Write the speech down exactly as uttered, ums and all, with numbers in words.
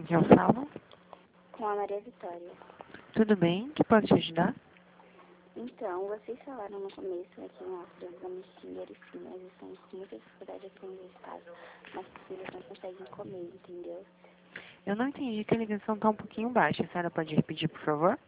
Eu falo. Com a Maria Vitória. Tudo bem? Que posso te ajudar? Então, vocês falaram no começo aqui na criança da Anistia e sim, nós estamos com muita dificuldade aqui no estado. Nossos filhos não conseguem comer, entendeu? Eu não entendi que a ligação está um pouquinho baixa. A senhora pode repetir, por favor?